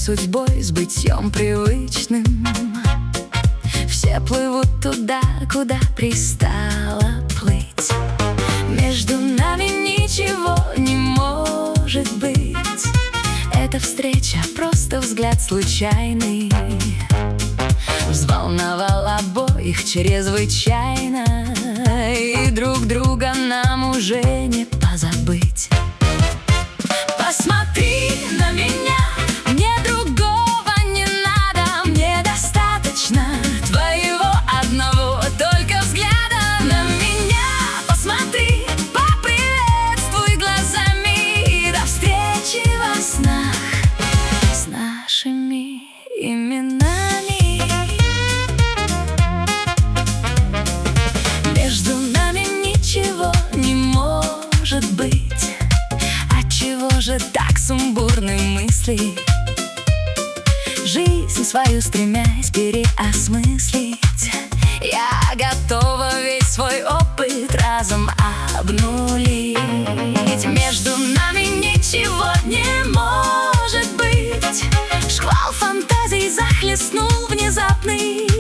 судьбой, с бытьем привычным. Все плывут туда, куда пристало плыть. Между нами ничего не может быть. Эта встреча просто взгляд случайный взволновал обоих чрезвычайно, и друг друга нам уже не позабыть. Посмотри на меня, мне другого не надо, мне достаточно твоего одного только взгляда. На меня посмотри, поприветствуй глазами, и до встречи во снах с нашими именами. Между нами ничего не может быть. Отчего же так сумбурны мысли? Жизнь свою стремясь переосмыслить, я готова весь свой опыт разом обнулить. Между нами ничего не может быть. Шквал фантазий захлестнул внезапный,